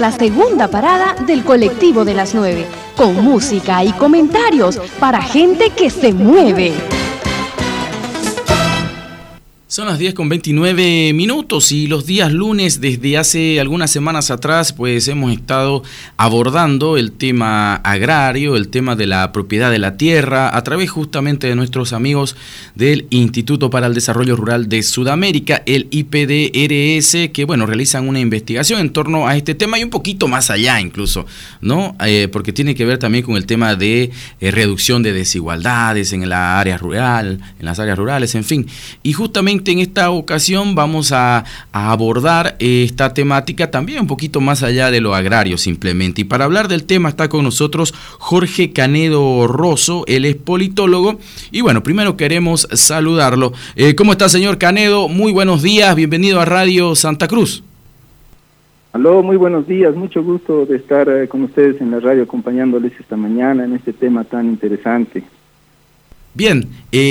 hasta la segunda parada del colectivo de las 9, con música y comentarios para gente que se mueve. Son las 10:29 y los días lunes, desde hace algunas semanas atrás, pues hemos estado abordando el tema agrario, el tema de la propiedad de la tierra, a través justamente de nuestros amigos del Instituto para el Desarrollo Rural de Sudamérica, el IPDRS, que bueno, realizan una investigación en torno a este tema y un poquito más allá incluso, ¿no? Porque tiene que ver también con el tema de reducción de desigualdades en la área rural, en las áreas rurales, en fin. Y justamente en esta ocasión vamos a abordar esta temática también un poquito más allá de lo agrario simplemente. Y para hablar del tema está con nosotros Jorge Canedo Rosso, él es politólogo. Y bueno, primero queremos saludarlo. ¿Cómo está, señor Canedo? Muy buenos días, bienvenido a Radio Santa Cruz. Aló, muy buenos días, mucho gusto de estar con ustedes en la radio acompañándoles esta mañana en este tema tan interesante. Bien,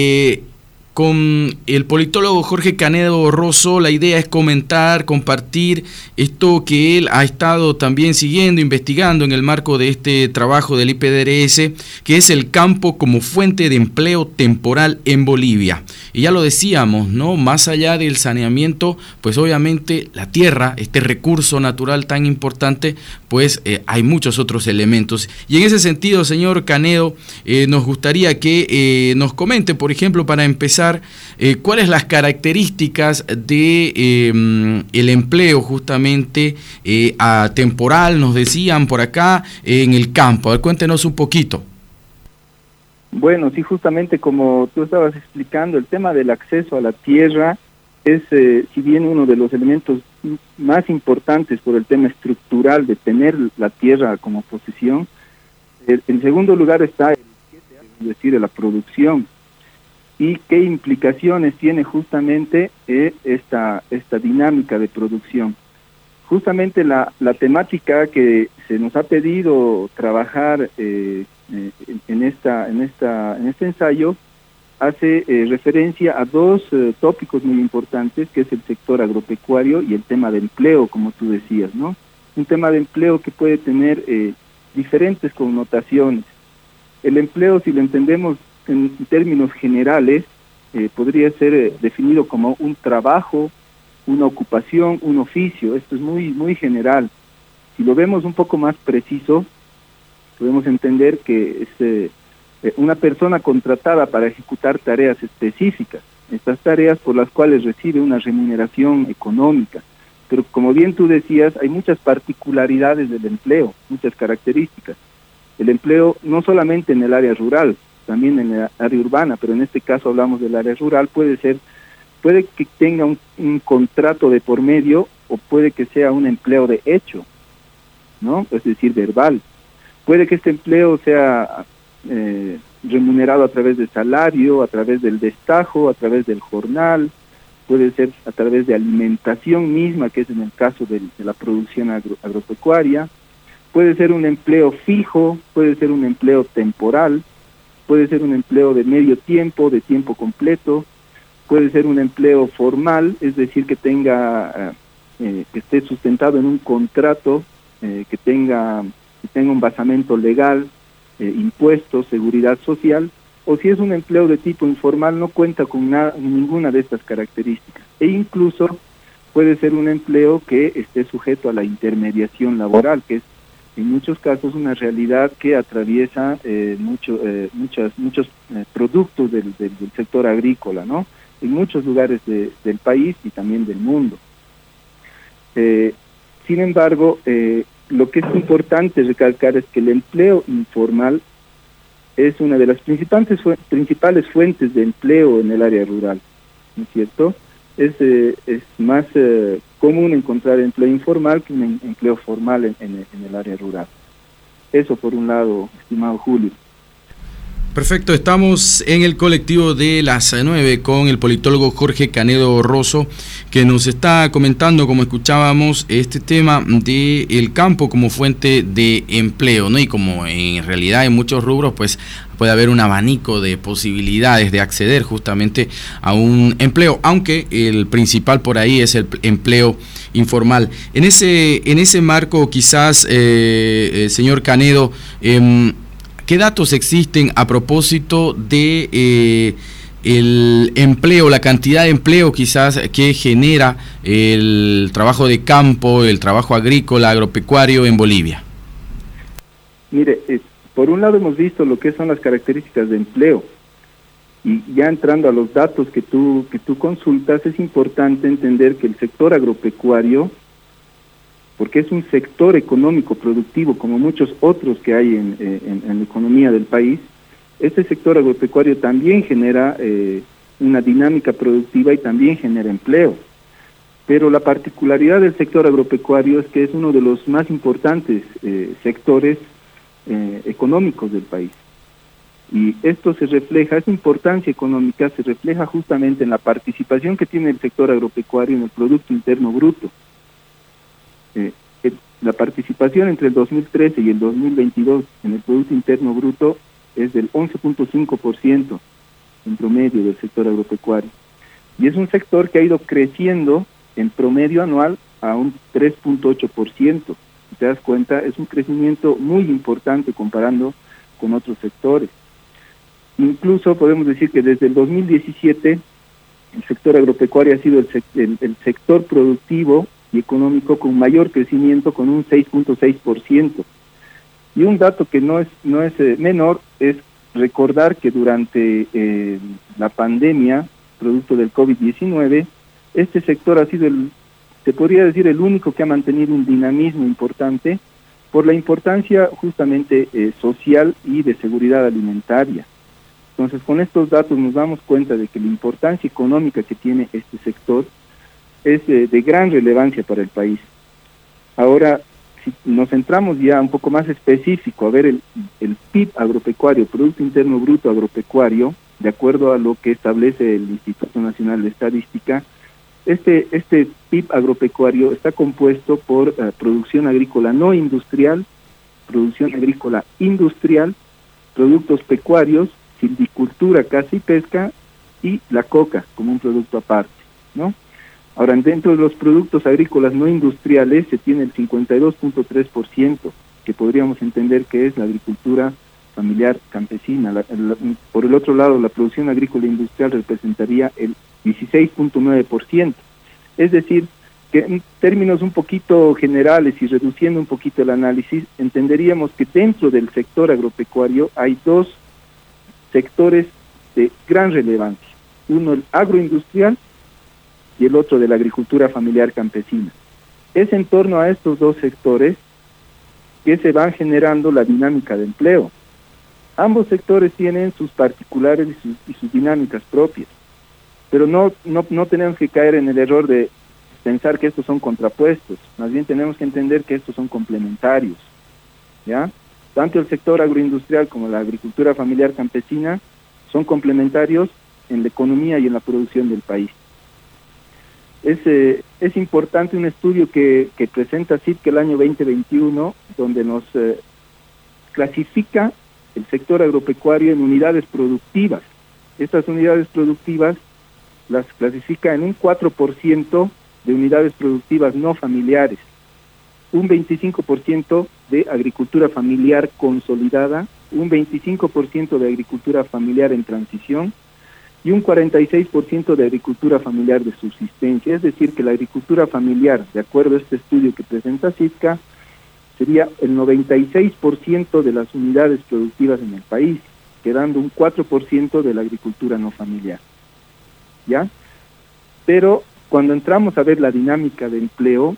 con el politólogo Jorge Canedo Rosso, la idea es comentar, compartir esto que él ha estado también siguiendo, investigando en el marco de este trabajo del IPDRS, que es el campo como fuente de empleo temporal en Bolivia. Y ya lo decíamos, ¿no? Más allá del saneamiento, pues obviamente la tierra, este recurso natural tan importante, pues hay muchos otros elementos. Y en ese sentido, señor Canedo, nos gustaría que nos comente, por ejemplo, para empezar, cuáles las características de el empleo justamente temporal, nos decían por acá, en el campo. A ver, cuéntenos un poquito. Bueno, sí, justamente como tú estabas explicando, el tema del acceso a la tierra es, si bien uno de los elementos más importantes por el tema estructural de tener la tierra como posesión, en segundo lugar está la producción. ¿Y qué implicaciones tiene justamente esta dinámica de producción? Justamente la temática que se nos ha pedido trabajar en este ensayo hace referencia a dos tópicos muy importantes, que es el sector agropecuario y el tema de empleo, como tú decías, ¿no? Un tema de empleo que puede tener diferentes connotaciones. El empleo, si lo entendemos en términos generales, podría ser definido como un trabajo, una ocupación, un oficio. Esto es muy, muy general. Si lo vemos un poco más preciso, podemos entender que es una persona contratada para ejecutar tareas específicas, estas tareas por las cuales recibe una remuneración económica. Pero como bien tú decías, hay muchas particularidades del empleo, muchas características. El empleo no solamente en el área rural, también en la área urbana, pero en este caso hablamos del área rural, puede que tenga un contrato de por medio, o puede que sea un empleo de hecho, ¿no? Es decir, verbal. Puede que este empleo sea remunerado a través de salario, a través del destajo, a través del jornal, puede ser a través de alimentación misma, que es en el caso de la producción agropecuaria, puede ser un empleo fijo, puede ser un empleo temporal, puede ser un empleo de medio tiempo, de tiempo completo, puede ser un empleo formal, es decir, que tenga que esté sustentado en un contrato, que tenga un basamento legal, impuestos, seguridad social, o si es un empleo de tipo informal, no cuenta con ninguna de estas características. E incluso puede ser un empleo que esté sujeto a la intermediación laboral, que es en muchos casos una realidad que atraviesa muchos productos del sector agrícola, ¿no? En muchos lugares del país y también del mundo. Sin embargo, lo que es importante recalcar es que el empleo informal es una de las principales fuentes de empleo en el área rural, ¿no es cierto? Es más común encontrar empleo informal que un empleo formal en el área rural. Eso por un lado, estimado Julio. Perfecto, estamos en el colectivo de las 9 con el politólogo Jorge Canedo Rosso, que nos está comentando, como escuchábamos, este tema del campo como fuente de empleo, ¿no? Y como en realidad en muchos rubros, pues puede haber un abanico de posibilidades de acceder justamente a un empleo, aunque el principal por ahí es el empleo informal. En ese marco, quizás, señor Canedo, ¿qué datos existen a propósito de el empleo, la cantidad de empleo quizás que genera el trabajo de campo, el trabajo agrícola, agropecuario en Bolivia? Mire, por un lado hemos visto lo que son las características de empleo, y ya entrando a los datos que tú consultas, es importante entender que el sector agropecuario, porque es un sector económico productivo como muchos otros que hay en la economía del país, este sector agropecuario también genera una dinámica productiva y también genera empleo. Pero la particularidad del sector agropecuario es que es uno de los más importantes sectores económicos del país. Y esto se refleja, esa importancia económica se refleja justamente en la participación que tiene el sector agropecuario en el Producto Interno Bruto. La participación entre el 2013 y el 2022 en el Producto Interno Bruto es del 11.5% en promedio del sector agropecuario. Y es un sector que ha ido creciendo en promedio anual a un 3.8%. Si te das cuenta, es un crecimiento muy importante comparando con otros sectores. Incluso podemos decir que desde el 2017 el sector agropecuario ha sido el sector productivo y económico con mayor crecimiento, con un 6.6%. Y un dato que no es menor es recordar que durante la pandemia, producto del COVID-19, este sector ha sido se podría decir el único que ha mantenido un dinamismo importante por la importancia justamente social y de seguridad alimentaria. Entonces, con estos datos nos damos cuenta de que la importancia económica que tiene este sector es de gran relevancia para el país. Ahora, si nos centramos ya un poco más específico a ver el PIB agropecuario, Producto Interno Bruto agropecuario, de acuerdo a lo que establece el Instituto Nacional de Estadística, este PIB agropecuario está compuesto por producción agrícola no industrial, producción agrícola industrial, productos pecuarios, silvicultura, caza y pesca, y la coca como un producto aparte, ¿no? Ahora, dentro de los productos agrícolas no industriales se tiene el 52.3%, que podríamos entender que es la agricultura familiar campesina. Por el otro lado, la producción agrícola industrial representaría el 16.9%. Es decir, que en términos un poquito generales y reduciendo un poquito el análisis, entenderíamos que dentro del sector agropecuario hay dos sectores de gran relevancia. Uno, el agroindustrial, y el otro de la agricultura familiar campesina. Es en torno a estos dos sectores que se va generando la dinámica de empleo. Ambos sectores tienen sus particulares y sus dinámicas propias, pero no tenemos que caer en el error de pensar que estos son contrapuestos, más bien tenemos que entender que estos son complementarios, ¿ya? Tanto el sector agroindustrial como la agricultura familiar campesina son complementarios en la economía y en la producción del país. Es importante un estudio que presenta CITCA el año 2021, donde nos clasifica el sector agropecuario en unidades productivas. Estas unidades productivas las clasifica en un 4% de unidades productivas no familiares, un 25% de agricultura familiar consolidada, un 25% de agricultura familiar en transición, y un 46% de agricultura familiar de subsistencia. Es decir, que la agricultura familiar, de acuerdo a este estudio que presenta CITCA, sería el 96% de las unidades productivas en el país, quedando un 4% de la agricultura no familiar. ¿Ya? Pero cuando entramos a ver la dinámica de empleo,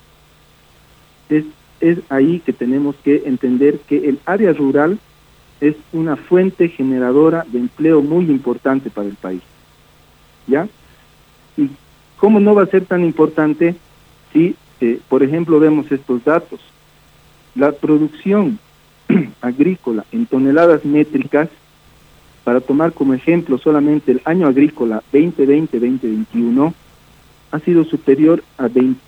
es ahí que tenemos que entender que el área rural es una fuente generadora de empleo muy importante para el país. ¿Ya? ¿Y cómo no va a ser tan importante si, por ejemplo, vemos estos datos? La producción agrícola en toneladas métricas para tomar como ejemplo solamente el año agrícola 2020-2021, ha sido superior a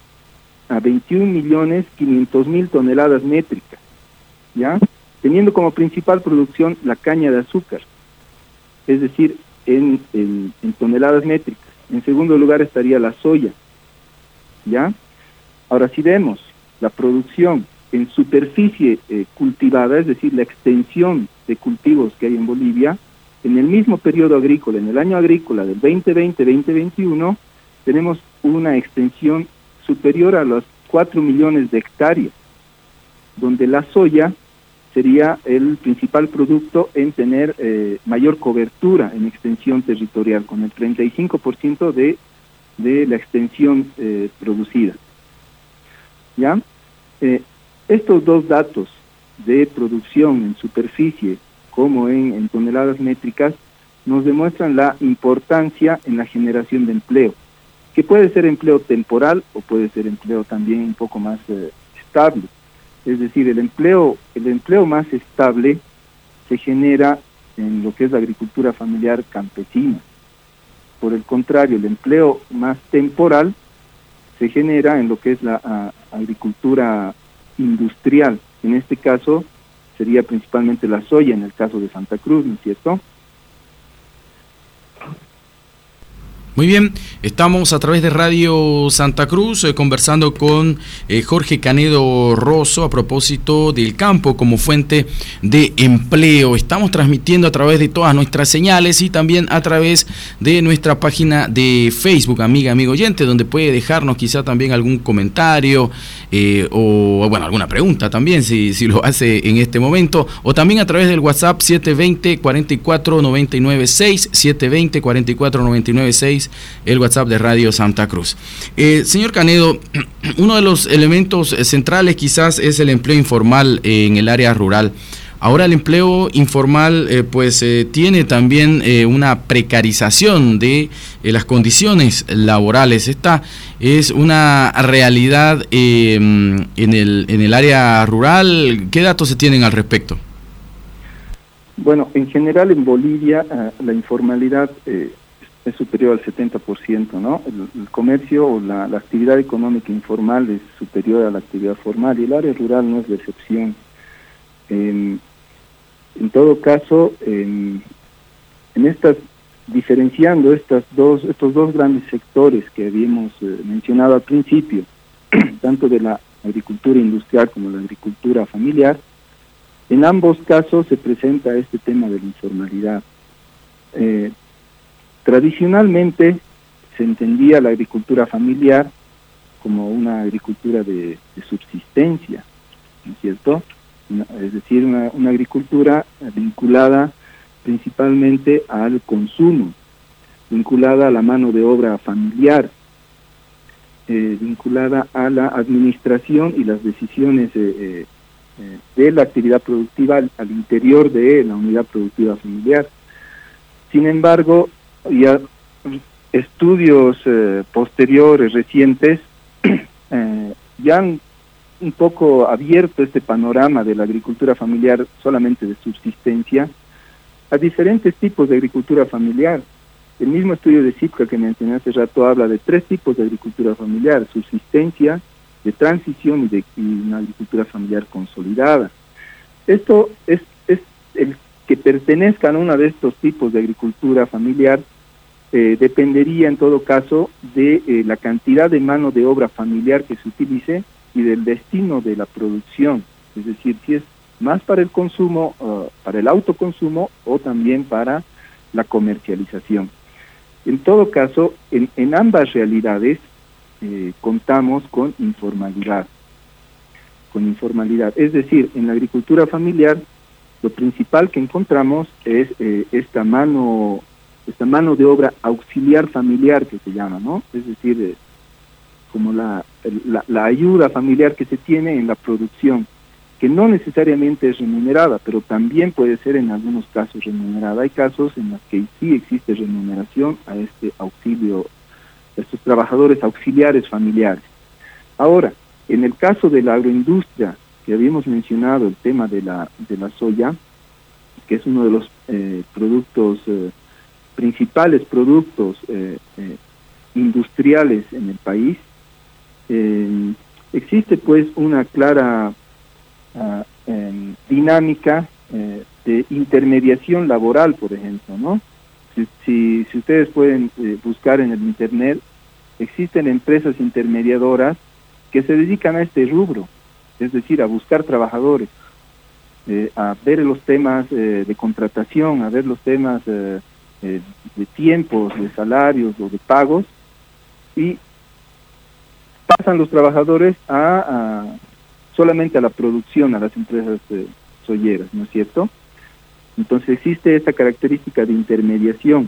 21.500.000 toneladas métricas, ¿ya? Teniendo como principal producción la caña de azúcar, es decir, en toneladas métricas. En segundo lugar estaría la soya, ¿ya? Ahora, si vemos la producción en superficie cultivada, es decir, la extensión de cultivos que hay en Bolivia, en el mismo periodo agrícola, en el año agrícola del 2020-2021, tenemos una extensión superior a los 4 millones de hectáreas, donde la soya sería el principal producto en tener mayor cobertura en extensión territorial, con el 35% de la extensión producida. ¿Ya? Estos dos datos de producción en superficie como en toneladas métricas nos demuestran la importancia en la generación de empleo, que puede ser empleo temporal o puede ser empleo también un poco más estable. Es decir, el empleo más estable se genera en lo que es la agricultura familiar campesina. Por el contrario, el empleo más temporal se genera en lo que es la agricultura industrial. En este caso sería principalmente la soya, en el caso de Santa Cruz, ¿no es cierto? Muy bien, estamos a través de Radio Santa Cruz conversando con Jorge Canedo Rosso a propósito del campo como fuente de empleo. Estamos transmitiendo a través de todas nuestras señales y también a través de nuestra página de Facebook, amigo oyente, donde puede dejarnos quizá también algún comentario o bueno, alguna pregunta también si lo hace en este momento, o también a través del WhatsApp 720-44-99-6, 720-44-99-6, el WhatsApp de Radio Santa Cruz. Señor Canedo, uno de los elementos centrales quizás es el empleo informal en el área rural. Ahora el empleo informal tiene también una precarización de las condiciones laborales. Esta es una realidad en el área rural. ¿Qué datos se tienen al respecto? Bueno, en general en Bolivia la informalidad es superior al 70%, ¿no? El comercio o la actividad económica informal es superior a la actividad formal y el área rural no es la excepción. En todo caso, diferenciando estos dos grandes sectores que habíamos mencionado al principio, tanto de la agricultura industrial como la agricultura familiar, en ambos casos se presenta este tema de la informalidad. Tradicionalmente se entendía la agricultura familiar como una agricultura de subsistencia, ¿no es cierto? Es decir, una agricultura vinculada principalmente al consumo, vinculada a la mano de obra familiar, vinculada a la administración y las decisiones de la actividad productiva al interior de la unidad productiva familiar. Sin embargo, ya estudios posteriores, recientes, ya han un poco abierto este panorama de la agricultura familiar solamente de subsistencia a diferentes tipos de agricultura familiar. El mismo estudio de CIPCA que mencioné hace rato habla de 3 tipos de agricultura familiar: subsistencia, de transición y una agricultura familiar consolidada. Esto es el que pertenezcan a uno de estos tipos de agricultura familiar dependería en todo caso de la cantidad de mano de obra familiar que se utilice y del destino de la producción, es decir, si es más para el consumo, para el autoconsumo o también para la comercialización. En todo caso, en ambas realidades contamos con informalidad. Es decir, en la agricultura familiar lo principal que encontramos es esta mano de obra auxiliar familiar que se llama, ¿no? Es decir, como la ayuda familiar que se tiene en la producción, que no necesariamente es remunerada, pero también puede ser en algunos casos remunerada. Hay casos en los que sí existe remuneración a este auxilio, a estos trabajadores auxiliares familiares. Ahora, en el caso de la agroindustria, que habíamos mencionado el tema de la soya, que es uno de los productos, principales productos industriales en el país, existe pues una clara dinámica de intermediación laboral, por ejemplo, ¿no? Si ustedes pueden buscar en el internet, existen empresas intermediadoras que se dedican a este rubro, es decir, a buscar trabajadores, a ver los temas de contratación, a ver los temas de tiempos, de salarios o de pagos, y pasan los trabajadores solamente a la producción, a las empresas soyeras, ¿no es cierto? Entonces existe esta característica de intermediación.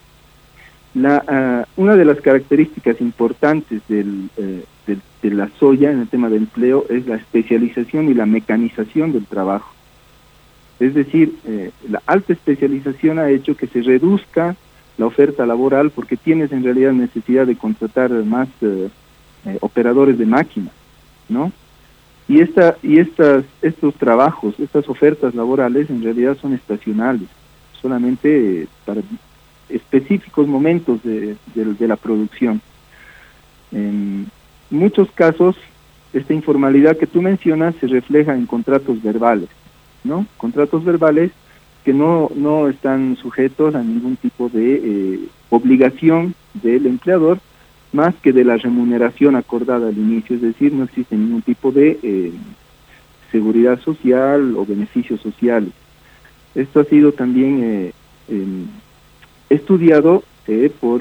Una de las características importantes de la soya en el tema de empleo es la especialización y la mecanización del trabajo. Es decir, la alta especialización ha hecho que se reduzca la oferta laboral porque tienes en realidad necesidad de contratar más operadores de máquinas, ¿no? Y estos trabajos, estas ofertas laborales en realidad son estacionales, solamente para específicos momentos de la producción. En muchos casos, esta informalidad que tú mencionas se refleja en contratos verbales, ¿no? Contratos verbales que no están sujetos a ningún tipo de obligación del empleador, más que de la remuneración acordada al inicio, es decir, no existe ningún tipo de seguridad social o beneficios sociales. Esto ha sido también estudiado por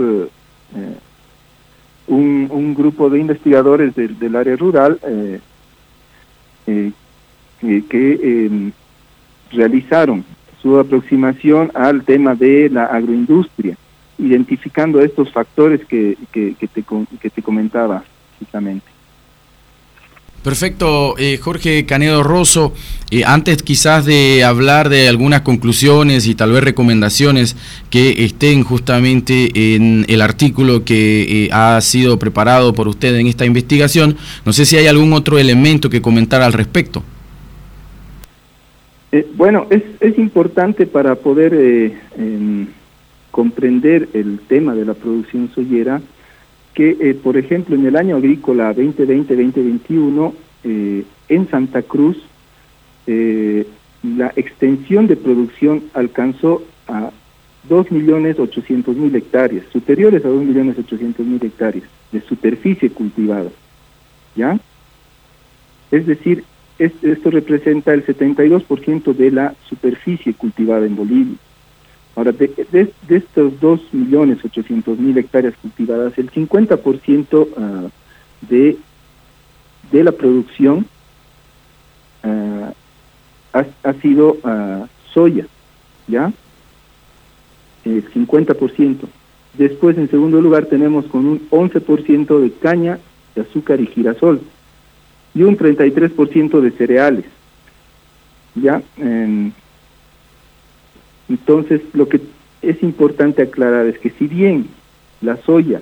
un grupo de investigadores del área rural que realizaron su aproximación al tema de la agroindustria, identificando estos factores que te comentaba justamente. Perfecto, Jorge Canedo Rosso, antes quizás de hablar de algunas conclusiones y tal vez recomendaciones que estén justamente en el artículo que ha sido preparado por usted en esta investigación, no sé si hay algún otro elemento que comentar al respecto. Bueno, es importante para poder comprender el tema de la producción soyera que, por ejemplo, en el año agrícola 2020-2021, en Santa Cruz, la extensión de producción alcanzó a 2.800.000 hectáreas, superiores a 2.800.000 hectáreas de superficie cultivada, ¿ya? Es decir, esto representa el 72% de la superficie cultivada en Bolivia. Ahora, de estos 2.800.000 hectáreas cultivadas, el 50% de la producción ha sido soya, ¿ya? El 50%. Después, en segundo lugar, tenemos con un 11% de caña de azúcar y girasol y un 33% de cereales, ¿ya? Entonces, lo que es importante aclarar es que si bien la soya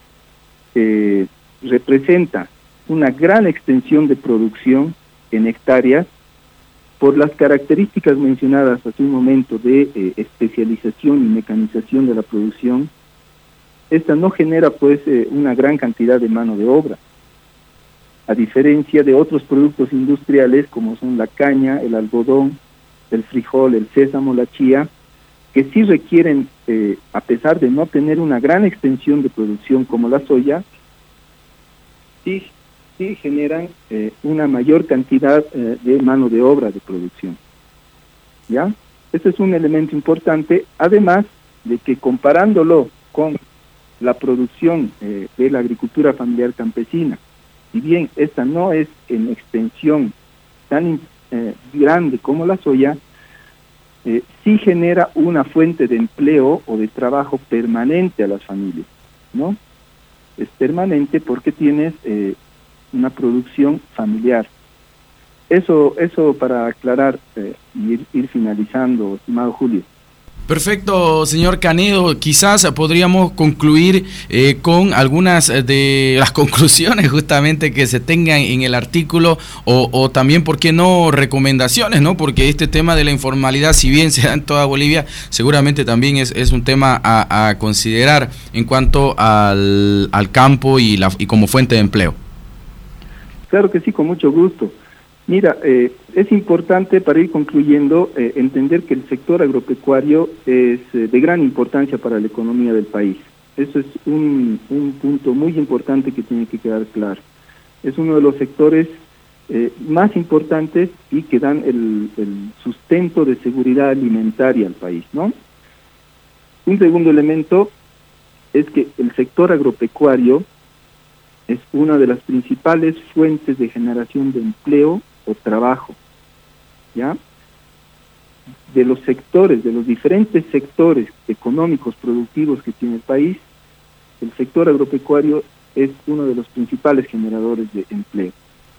representa una gran extensión de producción en hectáreas, por las características mencionadas hace un momento de especialización y mecanización de la producción, esta no genera pues una gran cantidad de mano de obra, a diferencia de otros productos industriales como son la caña, el algodón, el frijol, el sésamo, la chía, que sí requieren, a pesar de no tener una gran extensión de producción como la soya, sí generan una mayor cantidad de mano de obra de producción, ¿ya? Este es un elemento importante, además de que comparándolo con la producción de la agricultura familiar campesina, si bien esta no es en extensión tan grande como la soya, sí genera una fuente de empleo o de trabajo permanente a las familias, ¿no? Es permanente porque tienes una producción familiar. Eso para aclarar y ir finalizando, estimado Julio. Perfecto, señor Canedo. Quizás podríamos concluir con algunas de las conclusiones justamente que se tengan en el artículo o también, ¿por qué no?, recomendaciones, ¿no? Porque este tema de la informalidad, si bien se da en toda Bolivia, seguramente también es un tema a considerar en cuanto al campo y como fuente de empleo. Claro que sí, con mucho gusto. Mira, es importante, para ir concluyendo, entender que el sector agropecuario es de gran importancia para la economía del país. Eso es un punto muy importante que tiene que quedar claro. Es uno de los sectores más importantes y que dan el sustento de seguridad alimentaria al país, ¿no? Un segundo elemento es que el sector agropecuario es una de las principales fuentes de generación de empleo o trabajo, ¿ya? De los sectores, de los diferentes sectores económicos productivos que tiene el país, el sector agropecuario es uno de los principales generadores de empleo.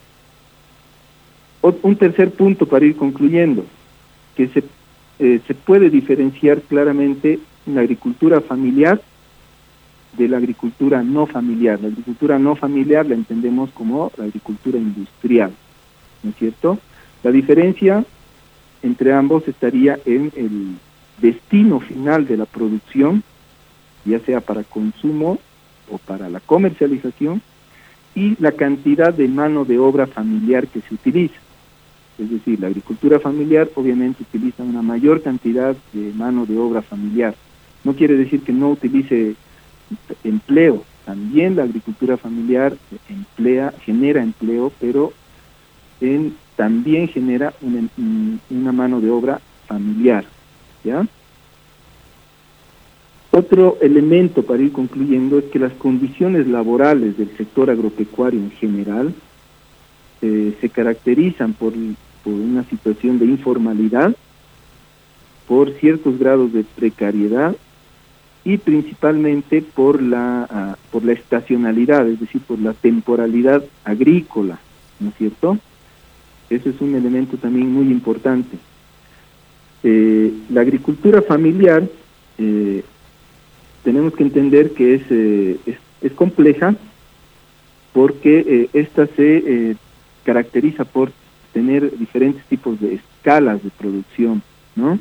Un tercer punto para ir concluyendo, que se puede diferenciar claramente la agricultura familiar de la agricultura no familiar. La agricultura no familiar la entendemos como la agricultura industrial, ¿no es cierto? La diferencia entre ambos estaría en el destino final de la producción, ya sea para consumo o para la comercialización, y la cantidad de mano de obra familiar que se utiliza. Es decir, la agricultura familiar obviamente utiliza una mayor cantidad de mano de obra familiar. No quiere decir que no utilice empleo. También la agricultura familiar genera empleo, pero también genera una mano de obra familiar, ¿ya? Otro elemento para ir concluyendo es que las condiciones laborales del sector agropecuario en general se caracterizan por una situación de informalidad, por ciertos grados de precariedad y principalmente por la estacionalidad, es decir, por la temporalidad agrícola, ¿no es cierto? Ese es un elemento también muy importante. La agricultura familiar, tenemos que entender que es compleja porque esta se caracteriza por tener diferentes tipos de escalas de producción, ¿no?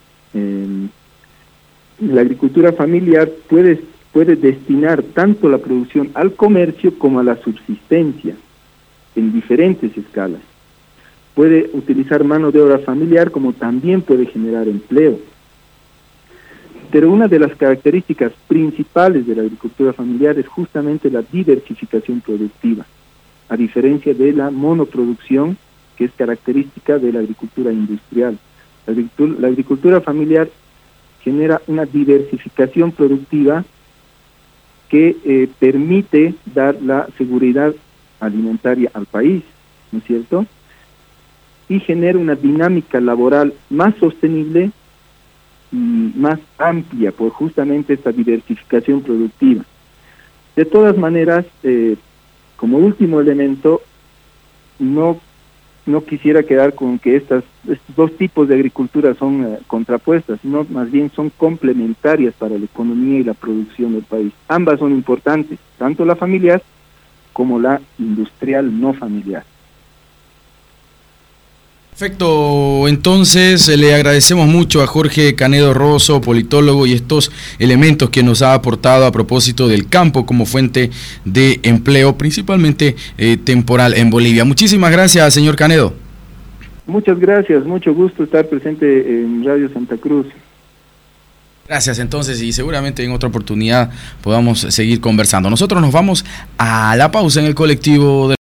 La agricultura familiar puede destinar tanto la producción al comercio como a la subsistencia en diferentes escalas. Puede utilizar mano de obra familiar como también puede generar empleo. Pero una de las características principales de la agricultura familiar es justamente la diversificación productiva, a diferencia de la monoproducción, que es característica de la agricultura industrial. La agricultura familiar genera una diversificación productiva que permite dar la seguridad alimentaria al país, ¿no es cierto? Y genera una dinámica laboral más sostenible y más amplia por justamente esta diversificación productiva. De todas maneras, como último elemento, no quisiera quedar con que estos dos tipos de agricultura son contrapuestas, sino más bien son complementarias para la economía y la producción del país. Ambas son importantes, tanto la familiar como la industrial no familiar. Perfecto, entonces le agradecemos mucho a Jorge Canedo Rosso, politólogo, y estos elementos que nos ha aportado a propósito del campo como fuente de empleo, principalmente temporal en Bolivia. Muchísimas gracias, señor Canedo. Muchas gracias, mucho gusto estar presente en Radio Santa Cruz. Gracias, entonces, y seguramente en otra oportunidad podamos seguir conversando. Nosotros nos vamos a la pausa en el colectivo de